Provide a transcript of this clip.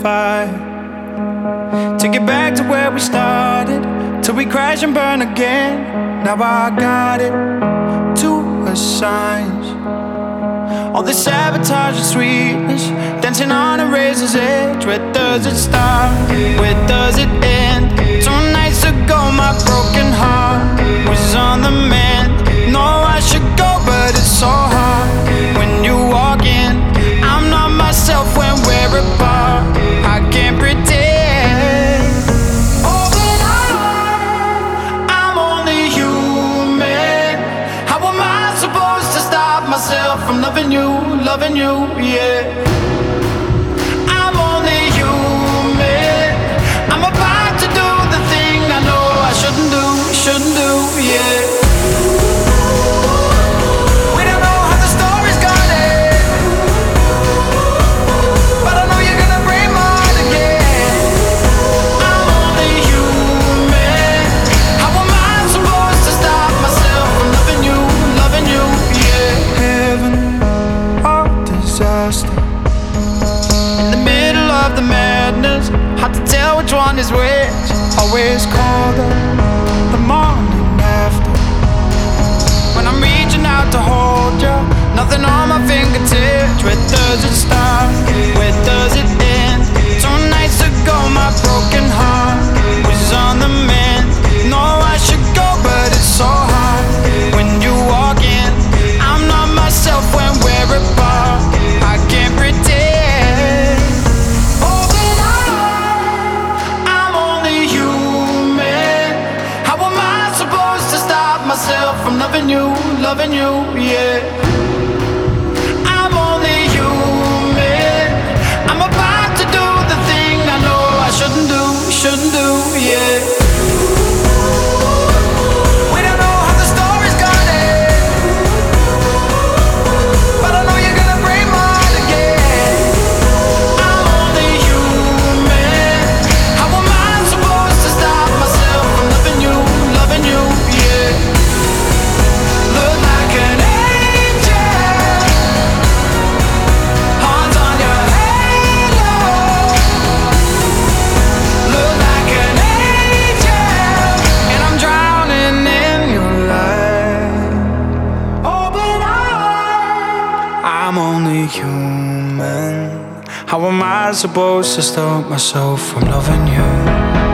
fire. Take it back to where we started, till we crash and burn again. Now I got it, two signs. All this sabotage and sweetness, dancing on a razor's edge. Where does it start? Where does it end? 2 nights ago my broken heart was on the mend. No, I should go, but it's so hard when you walk in. I'm not myself when we're apart. I can't pretend. Oh, but I'm only human. How am I supposed to stop myself from loving you, yeah? I'm only human. I'm about to do the thing I know I shouldn't do, yeah. We don't know how the story's gonna end, but I know you're gonna break my heart again. I'm only human. How am I supposed to stop myself from loving you, yeah? Heaven or disaster, in the middle of the madness, hard to tell which one is which. Always colder the morning after, when I'm reaching out to hold you, nothing on my fingertips. Where does it start? Where does it end? 2 nights ago my broken heart was on the mend. No, I should go, but it's so hard when you walk in. I'm not myself when we're apart. I can't pretend. Oh, but I'm only human. How am I supposed to stop myself from loving you, yeah? I'm only human. I'm about to do the thing I know I shouldn't do, yeah. We don't know how the story's gonna end, but I know you're gonna break my heart again. I'm only human. How am I supposed to stop myself from loving you, yeah? Look like an angel, horns on your halo. Look like an angel, and I'm drowning in your light. Oh, but I'm only human. How am I supposed to stop myself from loving you?